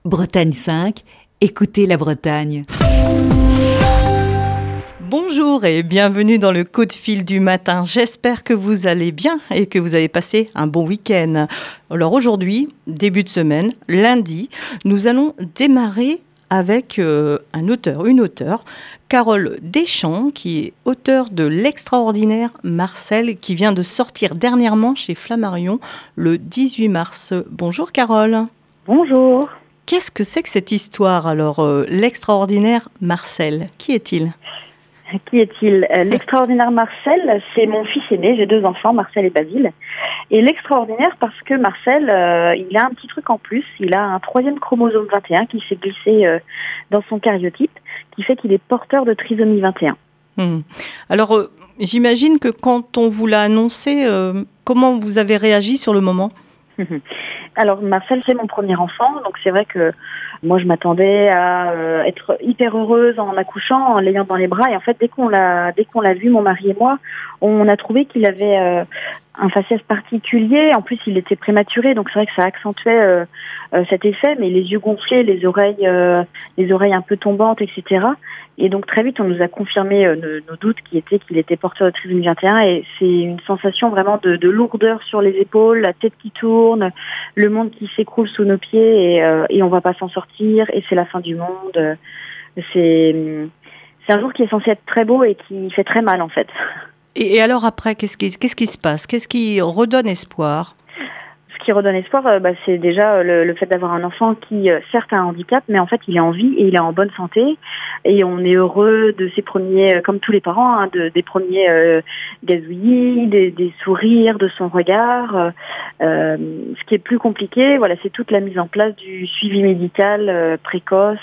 Bretagne 5, écoutez la Bretagne. Bonjour et bienvenue dans le coup de fil du matin. J'espère que vous allez bien et que vous avez passé un bon week-end. Alors aujourd'hui, début de semaine, lundi, nous allons démarrer avec une auteure, Carole Deschamps, qui est auteure de l'extraordinaire Marcel, qui vient de sortir dernièrement chez Flammarion le 18 mars. Bonjour Carole. Bonjour. Qu'est-ce que c'est que cette histoire alors, l'extraordinaire Marcel? Qui est-il? Qui est-il? L'extraordinaire Marcel, c'est mon fils aîné. J'ai 2 enfants, Marcel et Basile. Et l'extraordinaire parce que Marcel, il a un petit truc en plus. Il a un 3e chromosome 21 qui s'est glissé dans son cariotype, qui fait qu'il est porteur de trisomie 21. Alors, j'imagine que quand on vous l'a annoncé, comment vous avez réagi sur le moment? Alors Marcel, c'est mon premier enfant, donc c'est vrai que moi je m'attendais à être hyper heureuse en accouchant, en l'ayant dans les bras. Et en fait, dès qu'on l'a vu, mon mari et moi, on a trouvé qu'il avait un faciès particulier. En plus, il était prématuré, donc c'est vrai que ça accentuait cet effet. Mais les yeux gonflés, les oreilles un peu tombantes, etc. Et donc très vite, on nous a confirmé nos doutes qu'il était porteur de trisomie 21. Et c'est une sensation vraiment de lourdeur sur les épaules, la tête qui tourne, le monde qui s'écroule sous nos pieds et on va pas s'en sortir et c'est la fin du monde. C'est un jour qui est censé être très beau et qui fait très mal en fait. Et alors après, qu'est-ce qui se passe? Qu'est-ce qui redonne espoir? Ce qui redonne espoir, c'est déjà le fait d'avoir un enfant qui, certes, a un handicap, mais en fait, il est en vie et il est en bonne santé. Et on est heureux de ses premiers, comme tous les parents, des premiers gazouillis, des sourires, de son regard. Ce qui est plus compliqué, voilà, c'est toute la mise en place du suivi médical précoce,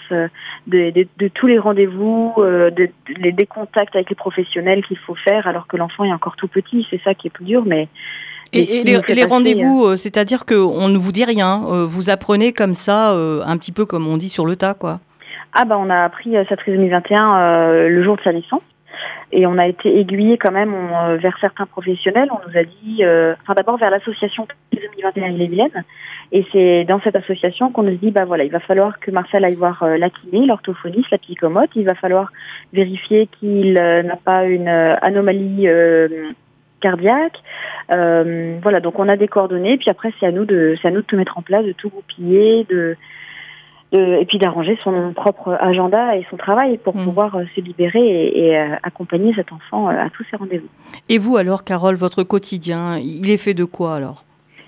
de tous les rendez-vous, des contacts avec les professionnels qu'il faut faire alors que l'enfant est encore tout petit. C'est ça qui est plus dur, mais... Et les rendez-vous, c'est-à-dire qu'on ne vous dit rien, vous apprenez comme ça, un petit peu comme on dit sur le tas, quoi. On a appris sa trisomie 21 le jour de sa naissance. Et on a été aiguillés quand même vers certains professionnels. On nous a dit, d'abord vers l'association Trisomie 21 Ille-et-Vilaine. Et c'est dans cette association qu'on nous dit, il va falloir que Marcel aille voir la kiné, l'orthophoniste, la psychomote. Il va falloir vérifier qu'il n'a pas une anomalie cardiaque. Donc on a des coordonnées. Puis après, c'est à nous de tout mettre en place, de tout goupiller, et puis d'arranger son propre agenda et son travail pour pouvoir se libérer et accompagner cet enfant à tous ses rendez-vous. Et vous alors, Carole, votre quotidien, il est fait de quoi alors?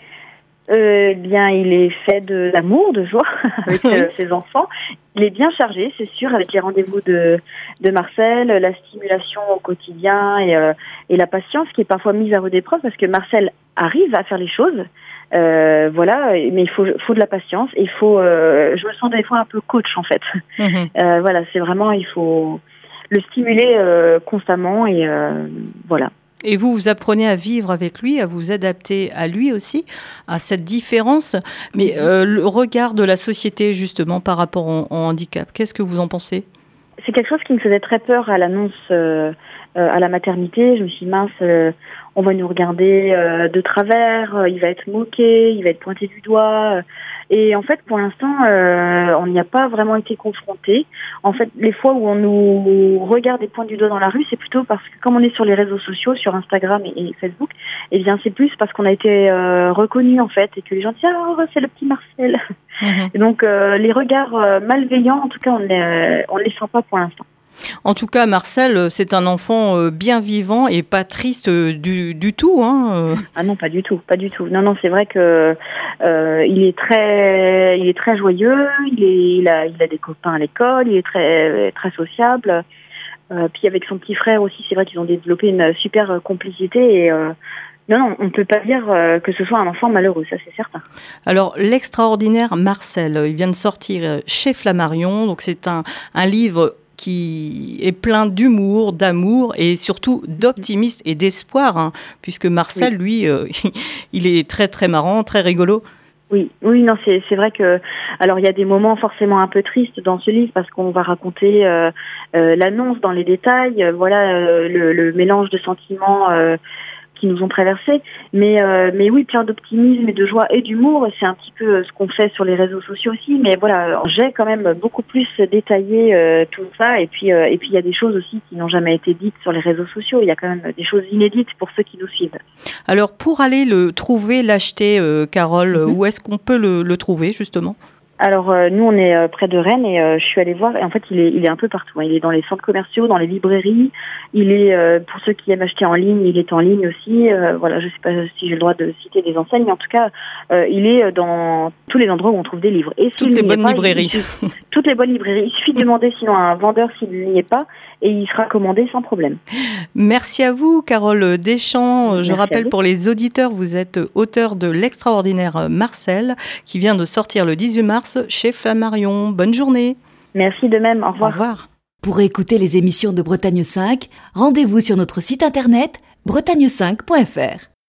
Il est fait d'amour, de joie avec ses enfants. Il est bien chargé, c'est sûr, avec les rendez-vous de Marcel, la stimulation au quotidien et la patience qui est parfois mise à rude épreuve parce que Marcel arrive à faire les choses. Mais il faut de la patience. Je me sens des fois un peu coach en fait. C'est vraiment, il faut le stimuler constamment et voilà. Et vous apprenez à vivre avec lui, à vous adapter à lui aussi, à cette différence. Mais le regard de la société justement par rapport au handicap, qu'est-ce que vous en pensez? C'est quelque chose qui me faisait très peur à l'annonce à la maternité. Je me suis dit, mince, on va nous regarder de travers, il va être moqué, il va être pointé du doigt. Et en fait, pour l'instant, on n'y a pas vraiment été confronté. En fait, les fois où on nous regarde et pointe du doigt dans la rue, c'est plutôt parce que comme on est sur les réseaux sociaux, sur Instagram et Facebook, c'est plus parce qu'on a été reconnus en fait et que les gens disent « Ah, c'est le petit Marcel ». Et donc, les regards malveillants, en tout cas, on ne les sent pas pour l'instant. En tout cas, Marcel, c'est un enfant bien vivant et pas triste du tout. Ah non, pas du tout, pas du tout. Non, c'est vrai que il est très joyeux. Il a des copains à l'école. Il est très très sociable. Puis avec son petit frère aussi, c'est vrai qu'ils ont développé une super complicité et non, on ne peut pas dire que ce soit un enfant malheureux, ça c'est certain. Alors, l'extraordinaire Marcel, il vient de sortir chez Flammarion, donc c'est un livre qui est plein d'humour, d'amour et surtout d'optimisme et d'espoir, puisque Marcel, lui, il est très très marrant, très rigolo. Oui, non, c'est vrai que, alors il y a des moments forcément un peu tristes dans ce livre parce qu'on va raconter l'annonce dans les détails, le mélange de sentiments qui nous ont traversés. Mais oui, plein d'optimisme et de joie et d'humour. C'est un petit peu ce qu'on fait sur les réseaux sociaux aussi. Mais voilà, j'ai quand même beaucoup plus détaillé tout ça. Et puis il y a des choses aussi qui n'ont jamais été dites sur les réseaux sociaux. Il y a quand même des choses inédites pour ceux qui nous suivent. Alors, pour aller le trouver, l'acheter, Carole, où est-ce qu'on peut le trouver, justement ? Alors nous on est près de Rennes et je suis allée voir et en fait il est un peu partout. Il est dans les centres commerciaux, dans les librairies. Il est pour ceux qui aiment acheter en ligne, il est en ligne aussi. Voilà, je sais pas si j'ai le droit de citer des enseignes, mais en tout cas il est dans tous les endroits où on trouve des livres. Et toutes les bonnes librairies. Toutes les bonnes librairies. Il suffit de demander sinon à un vendeur s'il n'y est pas et il sera commandé sans problème. Merci à vous, Carole Deschamps. Merci. Je rappelle pour les auditeurs, vous êtes auteure de l'extraordinaire Marcel, qui vient de sortir le 18 mars chez Flammarion. Bonne journée. Merci de même. Au revoir. Au revoir. Pour écouter les émissions de Bretagne 5, rendez-vous sur notre site internet bretagne5.fr.